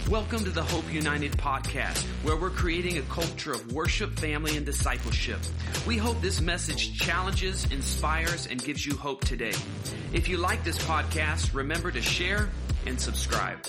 Welcome to the Hope United podcast, where we're creating a culture of worship, family, and discipleship. We hope this message challenges, inspires, and gives you hope today. If you like this podcast, remember to share and subscribe.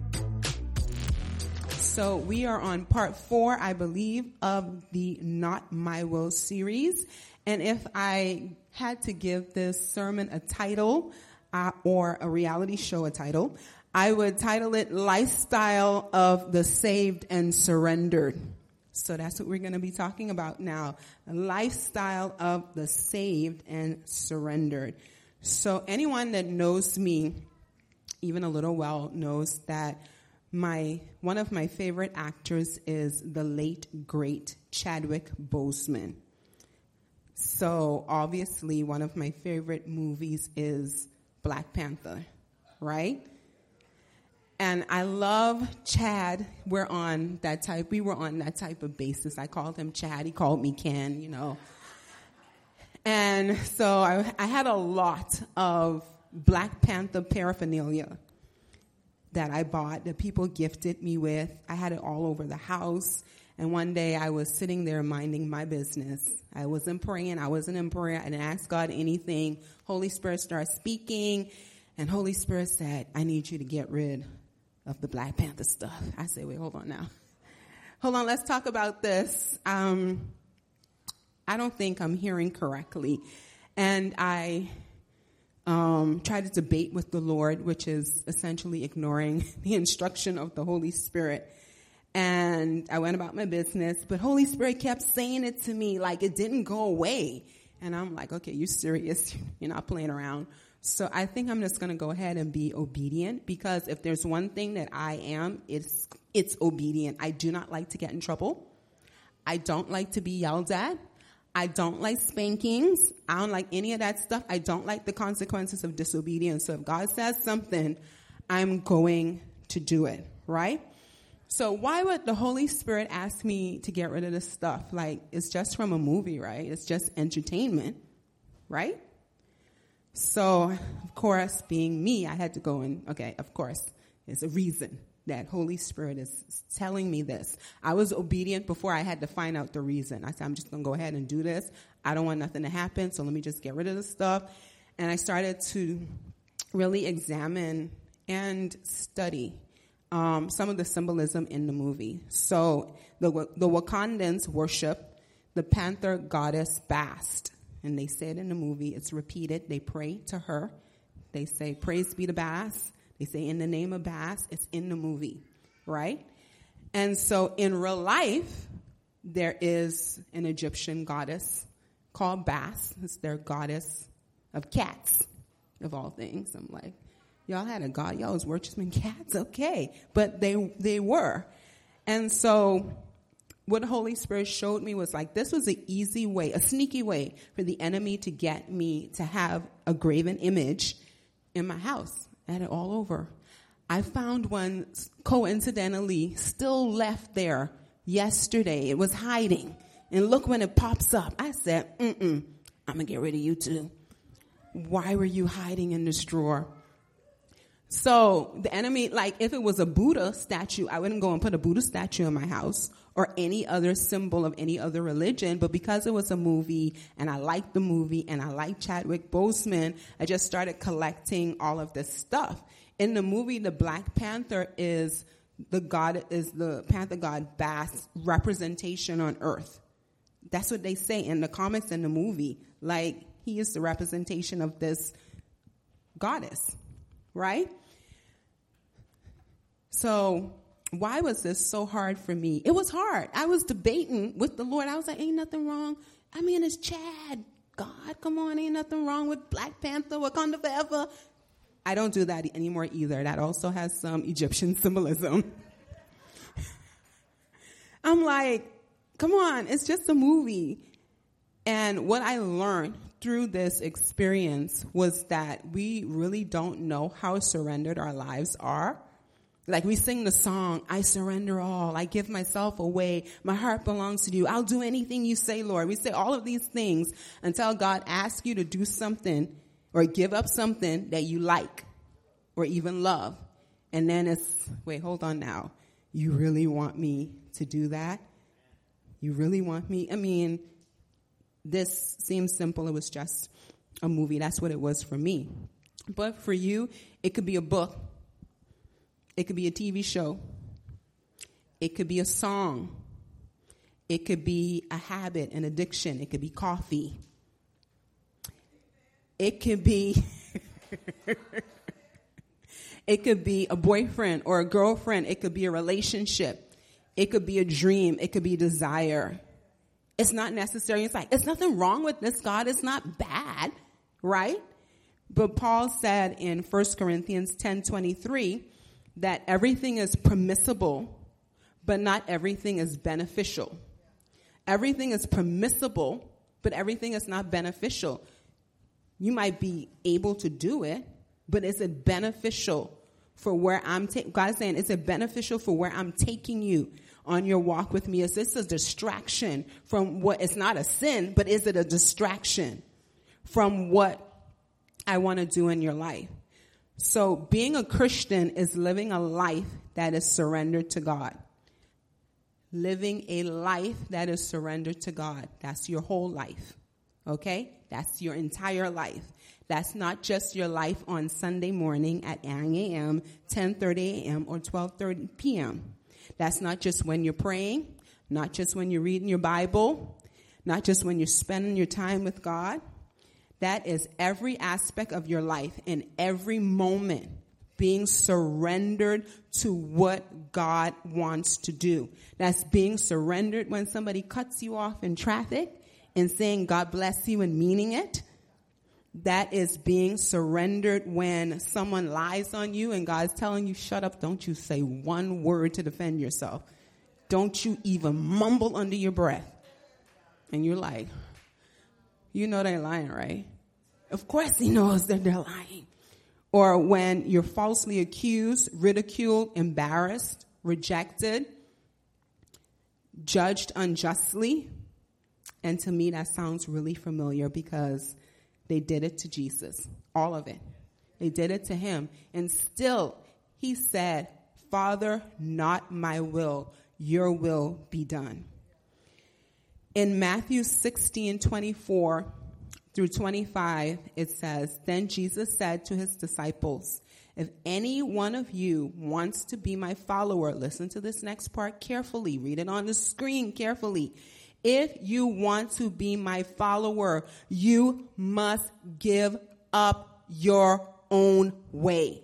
So we are on part 4, I believe, of the Not My Will series. And if I had to give this sermon a title, or a reality show a title, I would title it Lifestyle of the Saved and Surrendered. So that's what we're going to be talking about now. A lifestyle of the saved and surrendered. So anyone that knows me even a little well knows that one of my favorite actors is the late, great Chadwick Boseman. So obviously one of my favorite movies is Black Panther, right? And I love Chad. We were on that type of basis. I called him Chad. He called me Ken, you know. And so I had a lot of Black Panther paraphernalia that I bought, that people gifted me with. I had it all over the house. And one day I was sitting there minding my business. I wasn't praying. I wasn't in prayer. I didn't ask God anything. Holy Spirit started speaking. And Holy Spirit said, I need you to get rid of the Black Panther stuff. I said, wait, hold on now. Hold on, let's talk about this. I don't think I'm hearing correctly. And I tried to debate with the Lord, which is essentially ignoring the instruction of the Holy Spirit. And I went about my business, but Holy Spirit kept saying it to me like it didn't go away. And I'm like, okay, you're serious. You're not playing around. So I think I'm just going to go ahead and be obedient, because if there's one thing that I am, it's obedient. I do not like to get in trouble. I don't like to be yelled at. I don't like spankings. I don't like any of that stuff. I don't like the consequences of disobedience. So if God says something, I'm going to do it, right? So why would the Holy Spirit ask me to get rid of this stuff? Like, it's just from a movie, right? It's just entertainment, right? So, of course, being me, I had to go and, okay, of course, there's a reason that Holy Spirit is telling me this. I was obedient before I had to find out the reason. I said, I'm just going to go ahead and do this. I don't want nothing to happen, so let me just get rid of the stuff. And I started to really examine and study some of the symbolism in the movie. So the Wakandans worship the panther goddess Bast. And they say it in the movie. It's repeated. They pray to her. They say, praise be to Bast. They say, in the name of Bast. It's in the movie, right? And so in real life, there is an Egyptian goddess called Bast. It's their goddess of cats, of all things. I'm like, y'all had a god. Y'all was worshiping cats? Okay. But they were. And so what the Holy Spirit showed me was like, this was an easy way, a sneaky way for the enemy to get me to have a graven image in my house. I had it all over. I found one coincidentally still left there yesterday. It was hiding. And look when it pops up. I said, I'm going to get rid of you too. Why were you hiding in this drawer? So the enemy, like if it was a Buddha statue, I wouldn't go and put a Buddha statue in my house or any other symbol of any other religion. But because it was a movie and I liked the movie and I liked Chadwick Boseman, I just started collecting all of this stuff. In the movie, the Black Panther is the panther god Bast's representation on earth. That's what they say in the comics and the movie. Like, he is the representation of this goddess, right? So why was this so hard for me? It was hard. I was debating with the Lord. I was like, ain't nothing wrong. I mean, it's Chad. God, come on, ain't nothing wrong with Black Panther, Wakanda forever. I don't do that anymore either. That also has some Egyptian symbolism. I'm like, come on, it's just a movie. And what I learned through this experience was that we really don't know how surrendered our lives are. Like we sing the song, I surrender all. I give myself away. My heart belongs to you. I'll do anything you say, Lord. We say all of these things until God asks you to do something or give up something that you like or even love. And then it's, wait, hold on now. You really want me to do that? You really want me? I mean, this seems simple. It was just a movie. That's what it was for me. But for you, it could be a book. It could be a TV show. It could be a song. It could be a habit, an addiction. It could be coffee. It could be it could be a boyfriend or a girlfriend. It could be a relationship. It could be a dream. It could be desire. It's not necessary. It's like, there's nothing wrong with this, God. It's not bad, right? But Paul said in 1 Corinthians 10:23 that everything is permissible, but not everything is beneficial. Everything is permissible, but everything is not beneficial. You might be able to do it, but is it beneficial for where I'm taking? God is saying, is it beneficial for where I'm taking you on your walk with me? Is this a distraction from what? It's not a sin, but is it a distraction from what I want to do in your life? So being a Christian is living a life that is surrendered to God. Living a life that is surrendered to God. That's your whole life. Okay? That's your entire life. That's not just your life on Sunday morning at 9 a.m., 10:30 a.m., or 12:30 p.m. That's not just when you're praying, not just when you're reading your Bible, not just when you're spending your time with God. That is every aspect of your life in every moment being surrendered to what God wants to do. That's being surrendered when somebody cuts you off in traffic and saying, God bless you, and meaning it. That is being surrendered when someone lies on you and God's telling you, shut up, don't you say one word to defend yourself. Don't you even mumble under your breath. And you're like, you know they're lying, right? Of course he knows that they're lying. Or when you're falsely accused, ridiculed, embarrassed, rejected, judged unjustly. And to me, that sounds really familiar because they did it to Jesus. All of it. They did it to him. And still, he said, Father, not my will, your will be done. In Matthew 16:24 through 25, it says, Then Jesus said to his disciples, if any one of you wants to be my follower, listen to this next part carefully. Read it on the screen carefully. If you want to be my follower, you must give up your own way.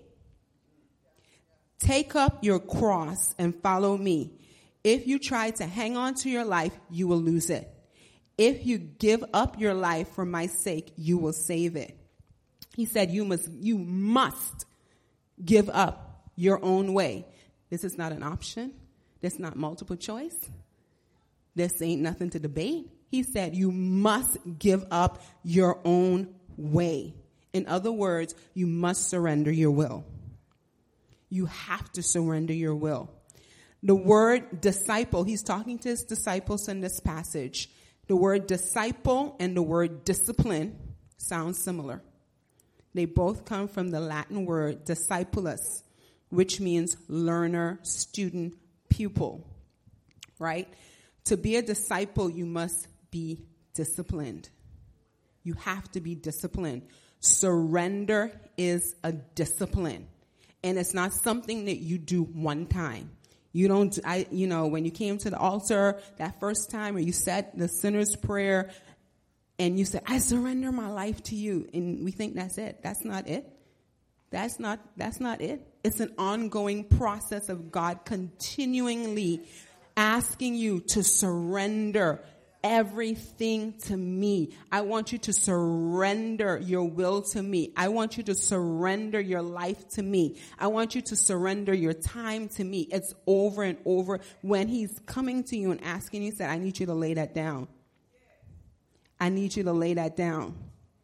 Take up your cross and follow me. If you try to hang on to your life, you will lose it. If you give up your life for my sake, you will save it. He said you must give up your own way. This is not an option. This is not multiple choice. This ain't nothing to debate. He said you must give up your own way. In other words, you must surrender your will. You have to surrender your will. The word disciple, he's talking to his disciples in this passage. The word disciple and the word discipline sound similar. They both come from the Latin word discipulus, which means learner, student, pupil, right? To be a disciple, you must be disciplined. You have to be disciplined. Surrender is a discipline. And it's not something that you do one time. You don't, when you came to the altar that first time or you said the sinner's prayer and you said, I surrender my life to you. And we think that's it. That's not it. That's not it. It's an ongoing process of God continually asking you to surrender everything to me. I want you to surrender your will to me. I want you to surrender your life to me. I want you to surrender your time to me. It's over and over. When he's coming to you and asking you, he said, I need you to lay that down. I need you to lay that down.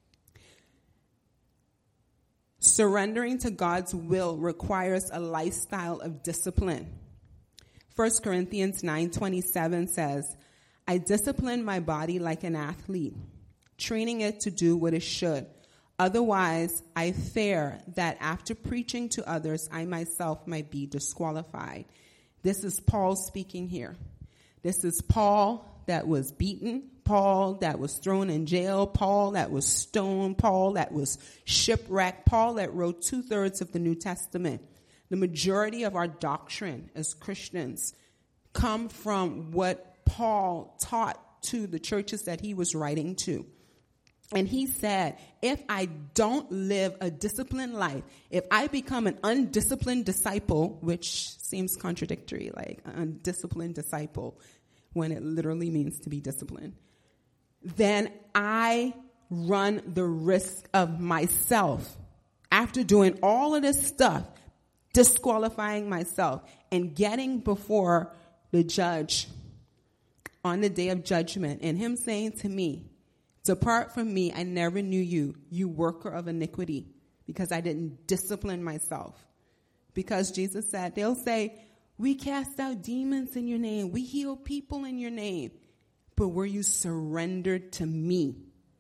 Surrendering to God's will requires a lifestyle of discipline. 1 Corinthians 9:27 says, I discipline my body like an athlete, training it to do what it should. Otherwise, I fear that after preaching to others, I myself might be disqualified. This is Paul speaking here. This is Paul that was beaten, Paul that was thrown in jail, Paul that was stoned, Paul that was shipwrecked, Paul that wrote 2/3 of the New Testament. The majority of our doctrine as Christians come from what Paul taught to the churches that he was writing to. And he said, if I don't live a disciplined life, if I become an undisciplined disciple, which seems contradictory, like an undisciplined disciple, when it literally means to be disciplined, then I run the risk of myself, after doing all of this stuff, disqualifying myself and getting before the judge on the day of judgment, and him saying to me, depart from me, I never knew you, you worker of iniquity, because I didn't discipline myself. Because Jesus said, they'll say, we cast out demons in your name, we heal people in your name, but were you surrendered to me?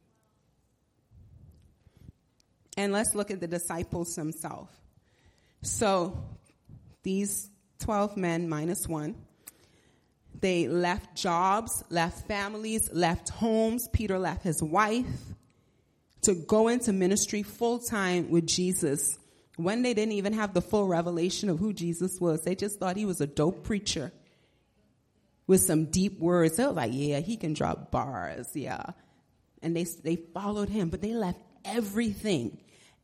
And let's look at the disciples themselves. So these 12 men minus one, they left jobs, left families, left homes. Peter left his wife to go into ministry full time with Jesus when they didn't even have the full revelation of who Jesus was. They just thought he was a dope preacher with some deep words. They were like, yeah, he can drop bars, yeah. And they followed him, but they left everything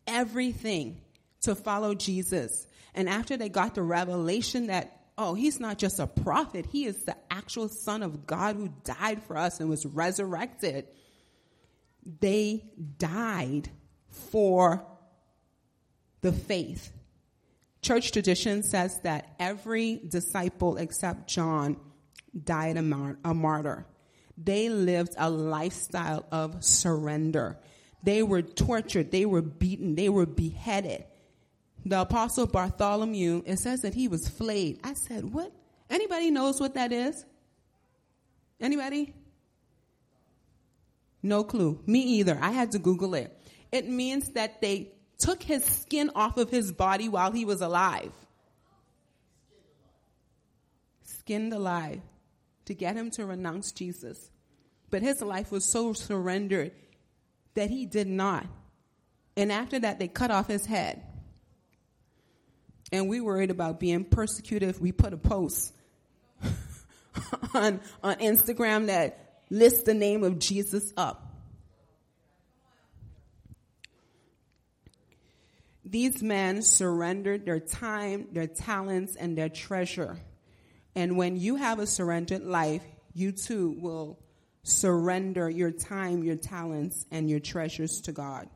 to follow Jesus. And after they got the revelation that, oh, he's not just a prophet, he is the actual Son of God who died for us and was resurrected, they died for the faith. Church tradition says that every disciple except John died a martyr. They lived a lifestyle of surrender. They were tortured. They were beaten. They were beheaded. The Apostle Bartholomew, it says that he was flayed. I said, what? Anybody knows what that is? Anybody? No clue. Me either. I had to Google it. It means that they took his skin off of his body while he was alive. Skinned alive to get him to renounce Jesus. But his life was so surrendered that he did not. And after that, they cut off his head. And we worried about being persecuted if we put a post on Instagram that lists the name of Jesus up. These men surrendered their time, their talents, and their treasure. And when you have a surrendered life, you too will surrender your time, your talents, and your treasures to God.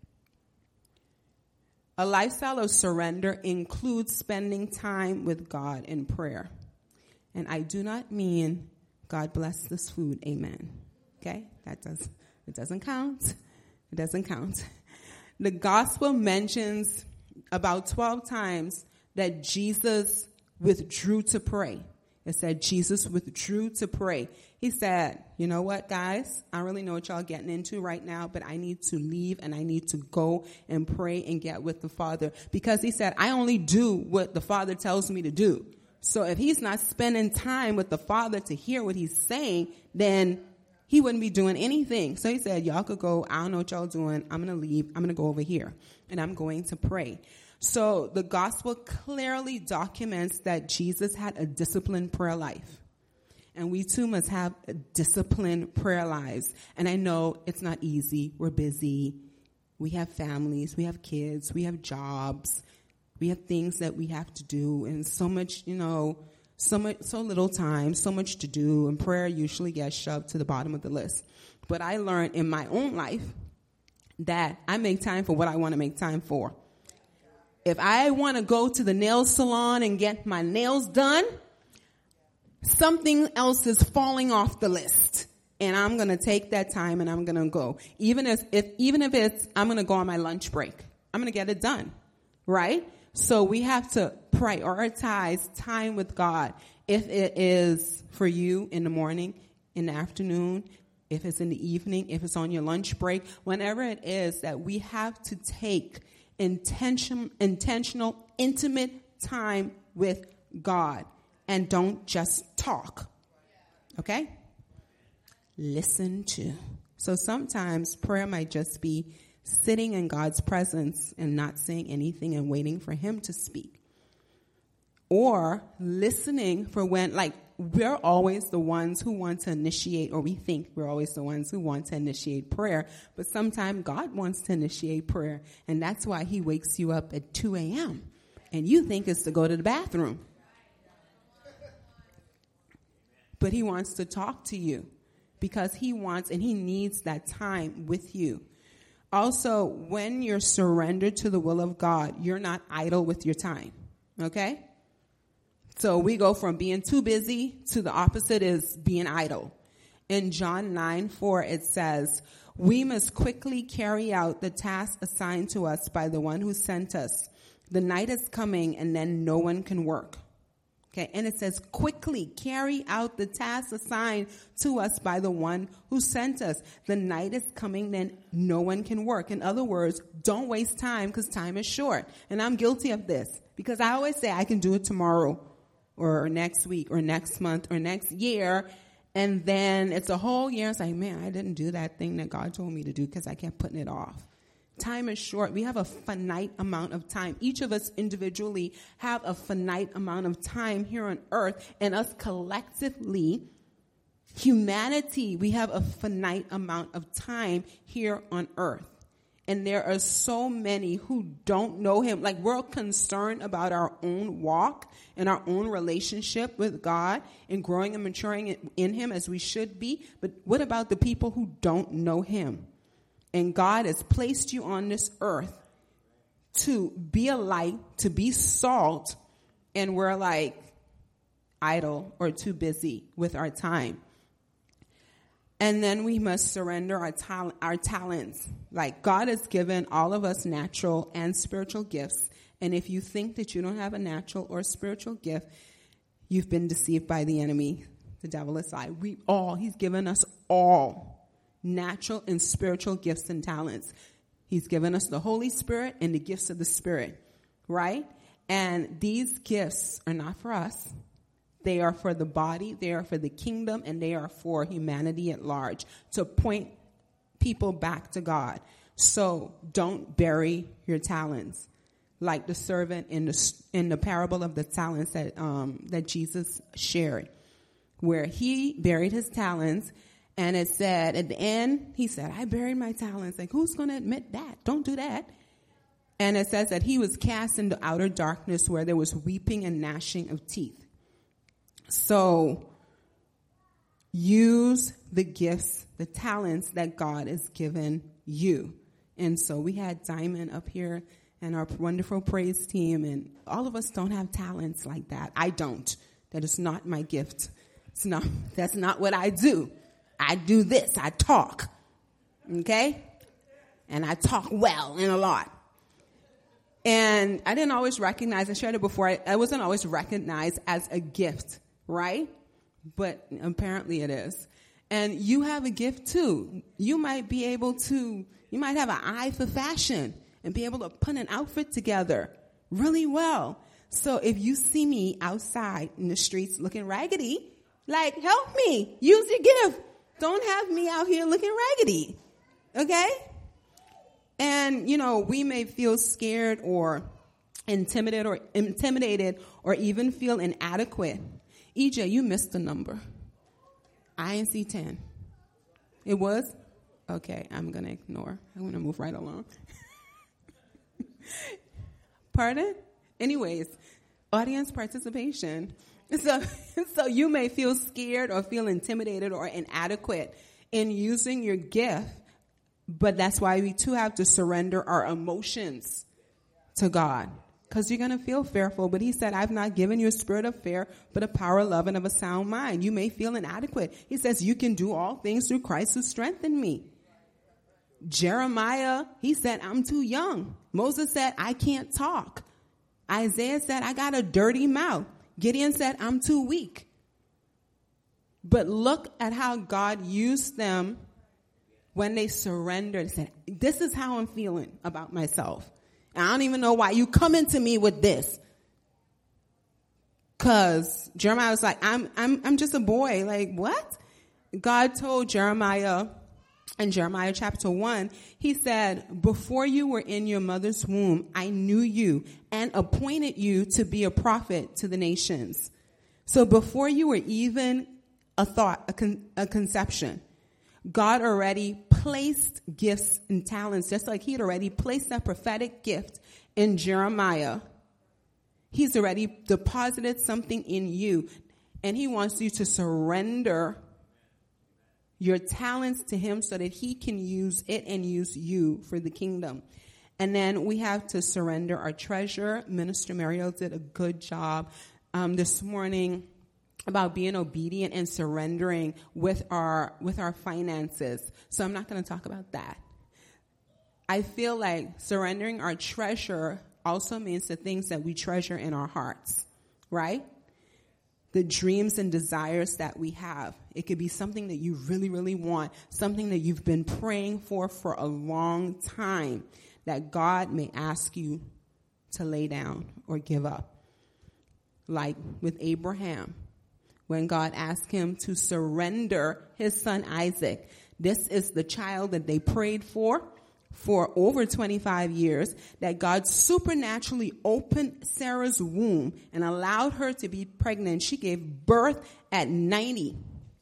A lifestyle of surrender includes spending time with God in prayer. And I do not mean, God bless this food, amen. Okay? It doesn't count. It doesn't count. The gospel mentions about 12 times that Jesus withdrew to pray. It said Jesus withdrew to pray. He said, you know what, guys? I don't really know what y'all getting into right now, but I need to leave and I need to go and pray and get with the Father. Because he said, I only do what the Father tells me to do. So if he's not spending time with the Father to hear what he's saying, then he wouldn't be doing anything. So he said, y'all could go. I don't know what y'all doing. I'm going to leave. I'm going to go over here and I'm going to pray. So the gospel clearly documents that Jesus had a disciplined prayer life. And we too must have a disciplined prayer lives. And I know it's not easy. We're busy. We have families. We have kids. We have jobs. We have things that we have to do. And so much, so little time, so much to do. And prayer usually gets shoved to the bottom of the list. But I learned in my own life that I make time for what I want to make time for. If I want to go to the nail salon and get my nails done, something else is falling off the list. And I'm going to take that time and I'm going to go. Even if it's, I'm going to go on my lunch break. I'm going to get it done. Right? So we have to prioritize time with God. If it is for you in the morning, in the afternoon, if it's in the evening, if it's on your lunch break, whenever it is that we have to take intentional, intimate time with God. And don't just talk. Okay? Listen to. So sometimes prayer might just be sitting in God's presence and not saying anything and waiting for him to speak. Or listening for when, like, we're always the ones who want to initiate, or we think we're always the ones who want to initiate prayer. But sometimes God wants to initiate prayer. And that's why he wakes you up at 2 a.m. And you think it's to go to the bathroom. But he wants to talk to you because he wants and he needs that time with you. Also, when you're surrendered to the will of God, you're not idle with your time. Okay? So we go from being too busy to the opposite is being idle. In John 9:4, it says, we must quickly carry out the task assigned to us by the one who sent us. The night is coming and then no one can work. Okay, and it says, quickly carry out the task assigned to us by the one who sent us. The night is coming, then no one can work. In other words, don't waste time because time is short. And I'm guilty of this because I always say I can do it tomorrow or next week or next month or next year. And then it's a whole year. It's like, man, I didn't do that thing that God told me to do because I kept putting it off. Time is short. We have a finite amount of time. Each of us individually have a finite amount of time here on earth, and us collectively, humanity, we have a finite amount of time here on earth. And there are so many who don't know him. Like, we're concerned about our own walk and our own relationship with God and growing and maturing in him as we should be. But what about the people who don't know him? And God has placed you on this earth to be a light, to be salt, and we're like idle or too busy with our time. And then we must surrender our talents. Like, God has given all of us natural and spiritual gifts. And if you think that you don't have a natural or spiritual gift, you've been deceived by the enemy. The devil is like, he's given us all natural and spiritual gifts and talents. He's given us the Holy Spirit and the gifts of the Spirit, right? And these gifts are not for us. They are for the body, they are for the kingdom, and they are for humanity at large to point people back to God. So don't bury your talents. Like the servant in the parable of the talents that Jesus shared, where he buried his talents. And it said at the end, he said, I buried my talents. Like, who's going to admit that? Don't do that. And it says that he was cast into outer darkness where there was weeping and gnashing of teeth. So use the gifts, the talents that God has given you. And so we had Diamond up here and our wonderful praise team. And all of us don't have talents like that. I don't. That is not my gift. That's not what I do. I do this. I talk. Okay? And I talk well and a lot. And I didn't always recognize, I shared it before, I wasn't always recognized as a gift, right? But apparently it is. And you have a gift too. You might have an eye for fashion and be able to put an outfit together really well. So if you see me outside in the streets looking raggedy, like, help me. Use your gift. Don't have me out here looking raggedy. Okay? And, we may feel scared or intimidated or even feel inadequate. EJ, you missed the number. I ain't see 10. It was? Okay, I'm going to ignore. I'm going to move right along. Pardon? Anyways, audience participation. So you may feel scared or feel intimidated or inadequate in using your gift, but that's why we too have to surrender our emotions to God, because you're going to feel fearful. But he said, I've not given you a spirit of fear, but a power of love and of a sound mind. You may feel inadequate. He says, you can do all things through Christ who strengthened me. Jeremiah, he said, I'm too young. Moses said, I can't talk. Isaiah said, I got a dirty mouth. Gideon said, I'm too weak. But look at how God used them when they surrendered and said, this is how I'm feeling about myself. And I don't even know why you coming to me with this. Because Jeremiah was like, I'm just a boy. Like, what? God told Jeremiah in Jeremiah chapter 1, he said, before you were in your mother's womb, I knew you and appointed you to be a prophet to the nations. So before you were even a thought, a conception, God already placed gifts and talents, just like he had already placed that prophetic gift in Jeremiah. He's already deposited something in you, and he wants you to surrender your talents to him so that he can use it and use you for the kingdom. And then we have to surrender our treasure. Minister Mariel did a good job this morning about being obedient and surrendering with our finances. So I'm not going to talk about that. I feel like surrendering our treasure also means the things that we treasure in our hearts, right? The dreams and desires that we have. It could be something that you really, really want, something that you've been praying for a long time, that God may ask you to lay down or give up. Like with Abraham, when God asked him to surrender his son Isaac. This is the child that they prayed for over 25 years, that God supernaturally opened Sarah's womb and allowed her to be pregnant. She gave birth at 90.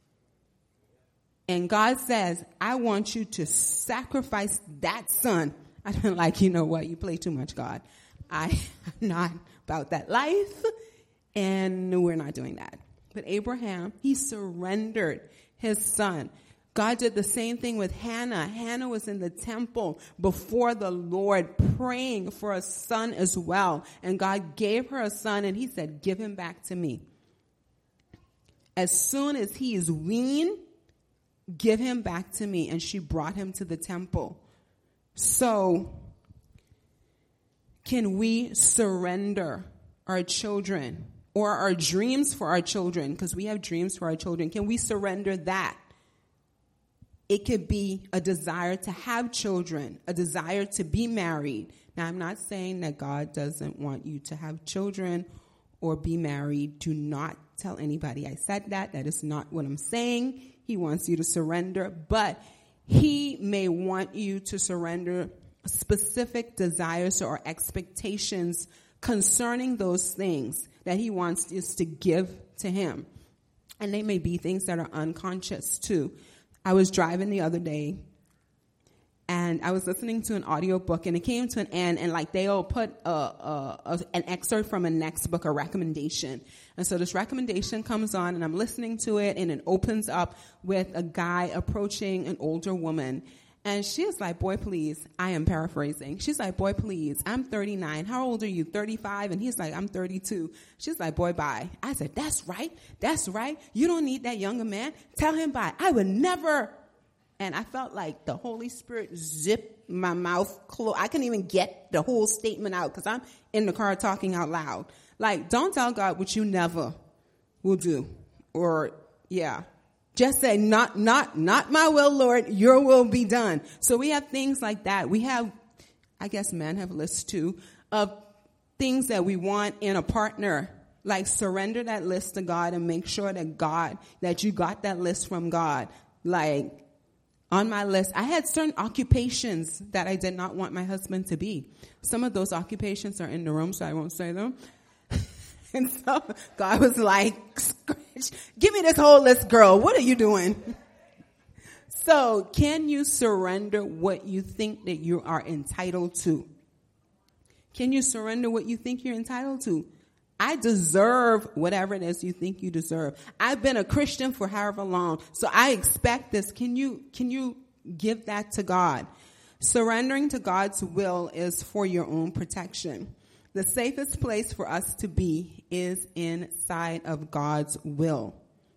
And God says, I want you to sacrifice that son. I don't like, you know what, you play too much, God. I am not about that life, and we're not doing that. But Abraham, he surrendered his son. God did the same thing with Hannah. Hannah was in the temple before the Lord praying for a son as well. And God gave her a son, and he said, give him back to me. As soon as he is weaned, give him back to me. And she brought him to the temple. So, can we surrender our children or our dreams for our children? Because we have dreams for our children. Can we surrender that? It could be a desire to have children, a desire to be married. Now, I'm not saying that God doesn't want you to have children or be married. Do not tell anybody I said that. That is not what I'm saying. He wants you to surrender, but he may want you to surrender specific desires or expectations concerning those things that he wants us to give to him. And they may be things that are unconscious too. I was driving the other day, and I was listening to an audiobook, and it came to an end, and like they'll put an excerpt from a next book, a recommendation. And so this recommendation comes on, and I'm listening to it, and it opens up with a guy approaching an older woman. And she is like, boy, please, I am paraphrasing. She's like, boy, please, I'm 39. How old are you? 35? And he's like, I'm 32. She's like, boy, bye. I said, that's right. That's right. You don't need that younger man. Tell him bye. I would never. And I felt like the Holy Spirit zipped my mouth closed. I couldn't even get the whole statement out because I'm in the car talking out loud. Like, don't tell God what you never will do. Or, yeah. Just say, not my will, Lord, your will be done. So we have things like that. We have, I guess men have lists too, of things that we want in a partner. Like surrender that list to God and make sure that you got that list from God. Like on my list, I had certain occupations that I did not want my husband to be. Some of those occupations are in the room, so I won't say them. And so God was like, give me this whole list, girl. What are you doing? So can you surrender what you think that you are entitled to? Can you surrender what you think you're entitled to? I deserve whatever it is you think you deserve. I've been a Christian for however long, so I expect this. Can you give that to God? Surrendering to God's will is for your own protection. The safest place for us to be is inside of God's will.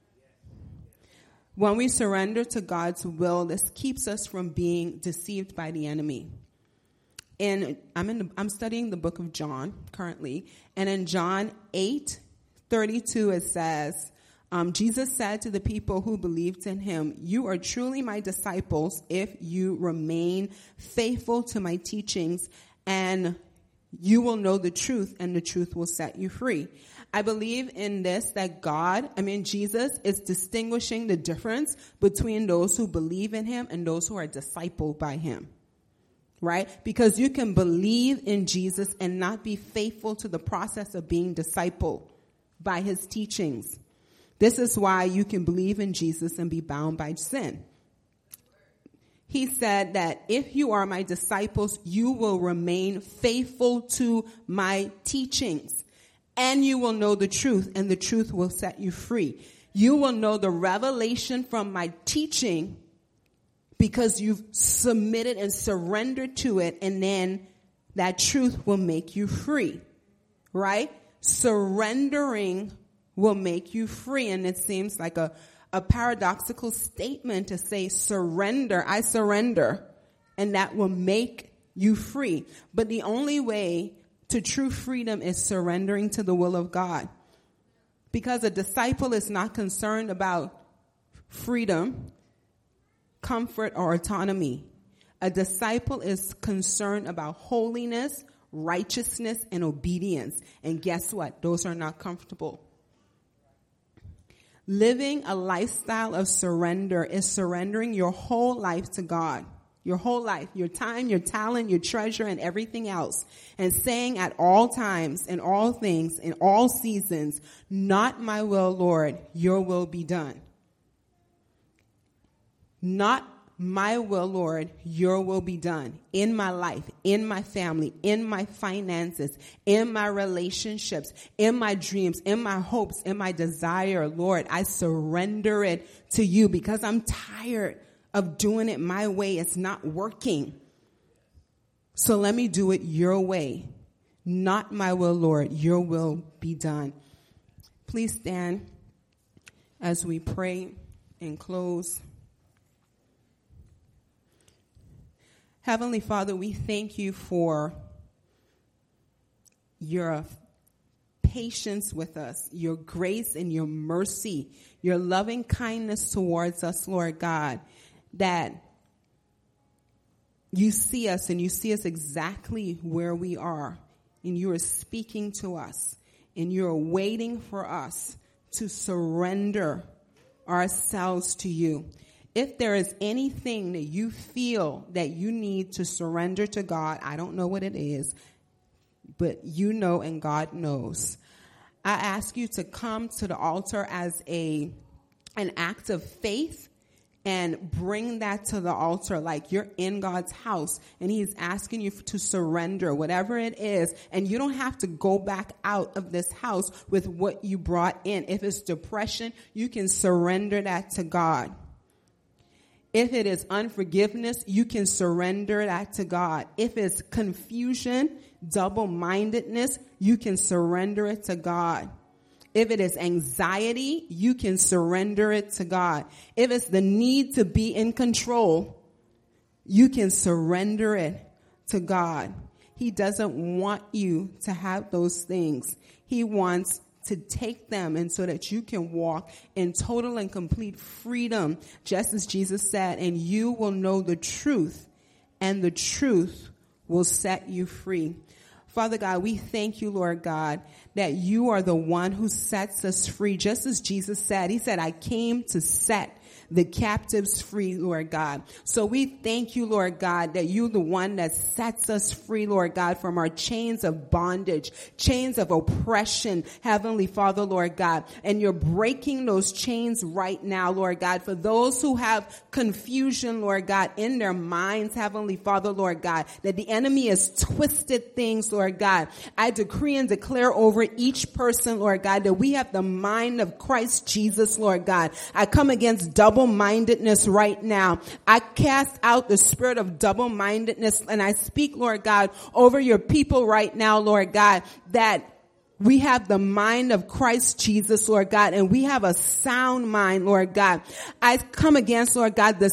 When we surrender to God's will, this keeps us from being deceived by the enemy. And I'm studying the book of John currently, and in John 8:32 it says, Jesus said to the people who believed in him, you are truly my disciples if you remain faithful to my teachings, and You will know the truth, and the truth will set you free. I believe in this, that Jesus is distinguishing the difference between those who believe in him and those who are discipled by him. Right? Because you can believe in Jesus and not be faithful to the process of being discipled by his teachings. This is why you can believe in Jesus and be bound by sin. He said that if you are my disciples, you will remain faithful to my teachings, and you will know the truth, and the truth will set you free. You will know the revelation from my teaching because you've submitted and surrendered to it, and then that truth will make you free, right? Surrendering will make you free, and it seems like a paradoxical statement to say surrender, I surrender, and that will make you free. But the only way to true freedom is surrendering to the will of God. Because a disciple is not concerned about freedom, comfort, or autonomy. A disciple is concerned about holiness, righteousness, and obedience. And guess what? Those are not comfortable. Living a lifestyle of surrender is surrendering your whole life to God. Your whole life, your time, your talent, your treasure, and everything else. And saying at all times, in all things, in all seasons, not my will, Lord, your will be done. Not my will, Lord, your will be done in my life, in my family, in my finances, in my relationships, in my dreams, in my hopes, in my desire. Lord, I surrender it to you because I'm tired of doing it my way. It's not working. So let me do it your way. Not my will, Lord, your will be done. Please stand as we pray and close. Heavenly Father, we thank you for your patience with us, your grace and your mercy, your loving kindness towards us, Lord God, that you see us and you see us exactly where we are, and you are speaking to us, and you are waiting for us to surrender ourselves to you. If there is anything that you feel that you need to surrender to God, I don't know what it is, but you know and God knows. I ask you to come to the altar as an act of faith and bring that to the altar like you're in God's house and he's asking you to surrender whatever it is. And you don't have to go back out of this house with what you brought in. If it's depression, you can surrender that to God. If it is unforgiveness, you can surrender that to God. If it's confusion, double-mindedness, you can surrender it to God. If it is anxiety, you can surrender it to God. If it's the need to be in control, you can surrender it to God. He doesn't want you to have those things. He wants to take them and so that you can walk in total and complete freedom, just as Jesus said, and you will know the truth, and the truth will set you free. Father God, we thank you, Lord God, that you are the one who sets us free. Just as Jesus said, he said, I came to set the captives free, Lord God. So we thank you, Lord God, that you're the one that sets us free, Lord God, from our chains of bondage, chains of oppression, Heavenly Father, Lord God. And you're breaking those chains right now, Lord God. For those who have confusion, Lord God, in their minds, Heavenly Father, Lord God, that the enemy has twisted things, Lord God. I decree and declare over each person, Lord God, that we have the mind of Christ Jesus, Lord God. I come against double-mindedness right now. I cast out the spirit of double-mindedness, and I speak, Lord God, over your people right now, Lord God, that we have the mind of Christ Jesus, Lord God, and we have a sound mind, Lord God. I come against, Lord God, the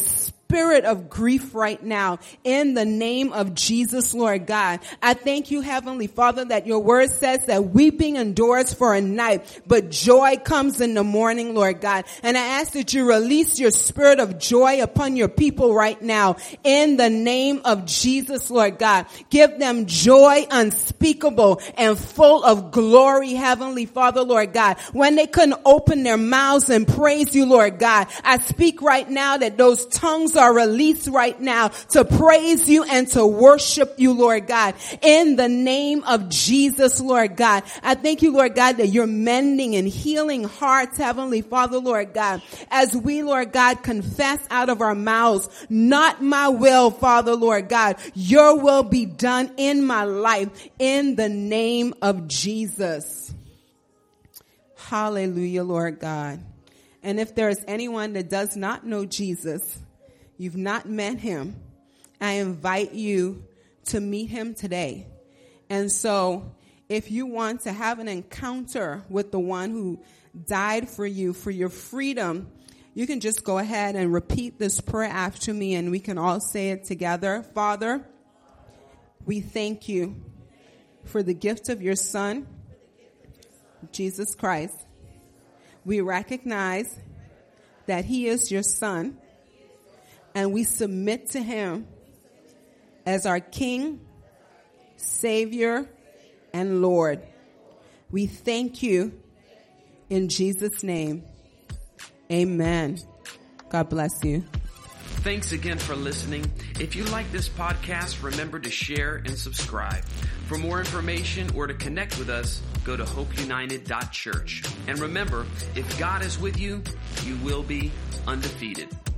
spirit of grief right now in the name of Jesus, Lord God. I thank you, Heavenly Father, that your word says that weeping endures for a night, but joy comes in the morning, Lord God. And I ask that you release your spirit of joy upon your people right now in the name of Jesus, Lord God. Give them joy unspeakable and full of glory, Heavenly Father, Lord God. When they couldn't open their mouths and praise you, Lord God, I speak right now that those tongues are released right now to praise you and to worship you, Lord God, in the name of Jesus, Lord God. I thank you, Lord God, that you're mending and healing hearts, Heavenly Father, Lord God, as we, Lord God, confess out of our mouths, not my will, Father, Lord God, your will be done in my life in the name of Jesus. Hallelujah, Lord God. And if there is anyone that does not know Jesus, you've not met him, I invite you to meet him today. And so if you want to have an encounter with the one who died for you, for your freedom, you can just go ahead and repeat this prayer after me, and we can all say it together. Father, we thank you for the gift of your Son, Jesus Christ. We recognize that he is your Son, and we submit to him as our King, Savior, and Lord. We thank you in Jesus' name. Amen. God bless you. Thanks again for listening. If you like this podcast, remember to share and subscribe. For more information or to connect with us, go to hopeunited.church. And remember, if God is with you, you will be undefeated.